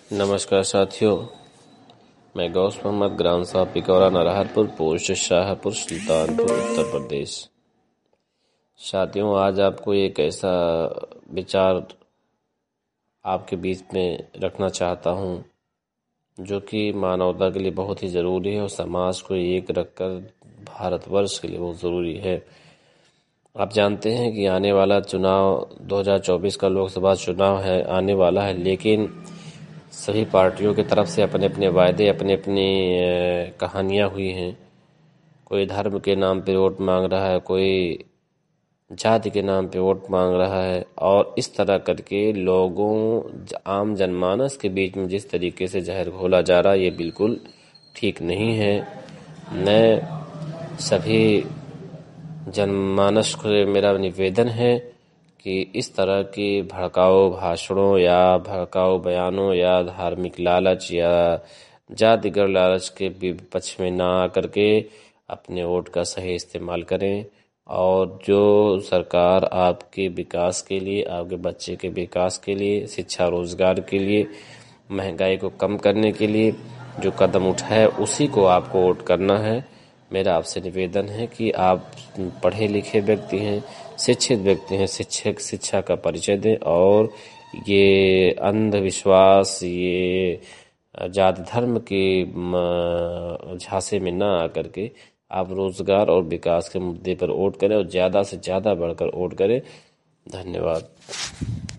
नमस्कार साथियों, मैं गौस मोहम्मद, ग्राम सभा पिकौरा नरहरपुर, पोस्ट शाहपुर, सुल्तानपुर, उत्तर प्रदेश। साथियों, आज आपको एक ऐसा विचार आपके बीच में रखना चाहता हूँ जो कि मानवता के लिए बहुत ही ज़रूरी है और समाज को एक रखकर भारतवर्ष के लिए बहुत ज़रूरी है। आप जानते हैं कि आने वाला चुनाव 2024 का लोकसभा चुनाव है, आने वाला है, लेकिन सभी पार्टियों की तरफ से अपने अपने वायदे, अपनी अपनी कहानियाँ हुई हैं। कोई धर्म के नाम पे वोट मांग रहा है, कोई जाति के नाम पे वोट मांग रहा है, और इस तरह करके लोगों, आम जनमानस के बीच में जिस तरीके से जहर घोला जा रहा है, ये बिल्कुल ठीक नहीं है। मैं सभी जनमानस को मेरा निवेदन है कि इस तरह के भड़काऊ भाषणों या भड़काऊ बयानों या धार्मिक लालच या जातिगत लालच के पक्ष में ना आकर के अपने वोट का सही इस्तेमाल करें, और जो सरकार आपके विकास के लिए, आपके बच्चे के विकास के लिए, शिक्षा रोजगार के लिए, महंगाई को कम करने के लिए जो कदम उठाए, उसी को आपको वोट करना है। मेरा आपसे निवेदन है कि आप पढ़े लिखे व्यक्ति हैं, शिक्षित व्यक्ति हैं, शिक्षा का परिचय दें और ये अंधविश्वास, ये जाति धर्म के झांसे में ना आकर के आप रोजगार और विकास के मुद्दे पर वोट करें और ज़्यादा से ज़्यादा बढ़कर वोट करें। धन्यवाद।